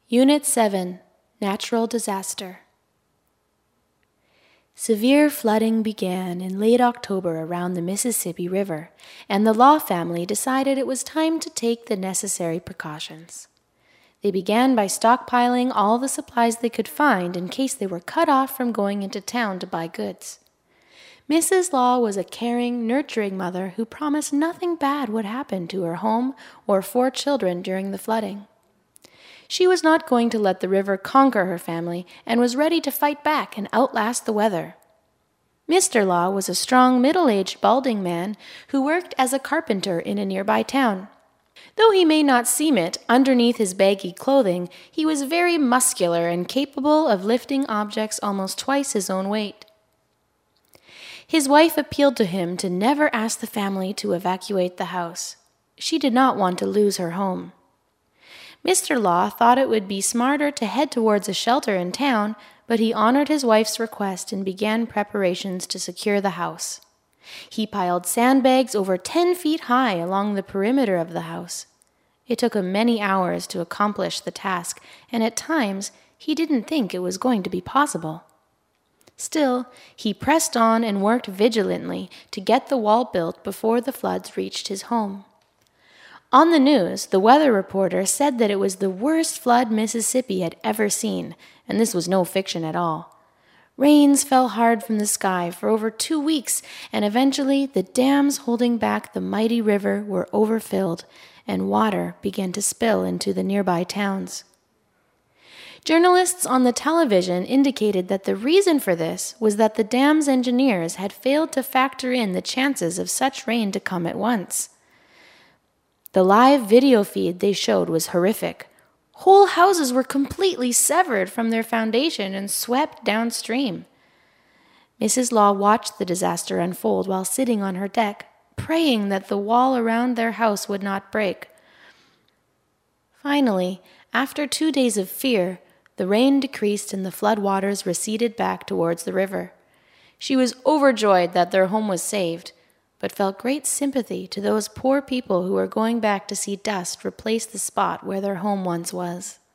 Unit 7, Natural Disaster. Severe flooding began in late October around the Mississippi River, and the Law family decided it was time to take the necessary precautions. They began by stockpiling all the supplies they could find in case they were cut off from going into town to buy goods. Mrs. Law was a caring, nurturing mother who promised nothing bad would happen to her home or 4 children during the flooding. She was not going to let the river conquer her family and was ready to fight back and outlast the weather. Mr. Law was a strong, middle-aged, balding man who worked as a carpenter in a nearby town. Though he may not seem it, underneath his baggy clothing, he was very muscular and capable of lifting objects almost twice his own weight. His wife appealed to him to never ask the family to evacuate the house. She did not want to lose her home. Mr. Law thought it would be smarter to head towards a shelter in town, but he honored his wife's request and began preparations to secure the house. He piled sandbags over 10 feet high along the perimeter of the house. It took him many hours to accomplish the task, and at times he didn't think it was going to be possible. Still, he pressed on and worked vigilantly to get the wall built before the floods reached his home. On the news, the weather reporter said that it was the worst flood Mississippi had ever seen, and this was no fiction at all. Rains fell hard from the sky for over 2 weeks, and eventually the dams holding back the mighty river were overfilled, and water began to spill into the nearby towns. Journalists on the television indicated that the reason for this was that the dam's engineers had failed to factor in the chances of such rain to come at once. The live video feed they showed was horrific. Whole houses were completely severed from their foundation and swept downstream. Mrs. Law watched the disaster unfold while sitting on her deck, praying that the wall around their house would not break. Finally, after 2 days of fear, the rain decreased and the flood waters receded back towards the river. She was overjoyed that their home was saved, but felt great sympathy to those poor people who were going back to see dust replace the spot where their home once was.